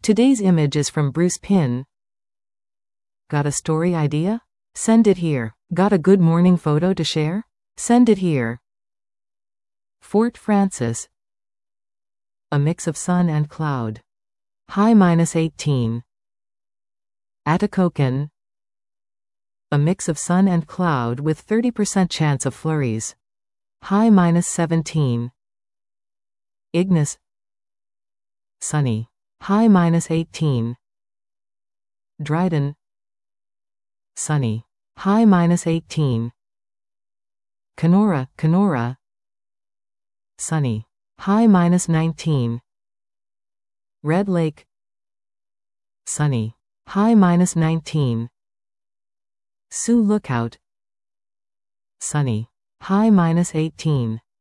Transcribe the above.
Today's image is from Bruce Pin. Got a story idea? Send it here. Got a good morning photo to share? Send it here. Fort Frances. A mix of sun and cloud. High -18. Atikokan. A mix of sun and cloud with 30% chance of flurries. High -17. Ignis. Sunny. High -18. Dryden. Sunny. High -18. Kenora. Sunny. High -19. Red Lake. Sunny. High -19. Sioux Lookout. Sunny. High -18.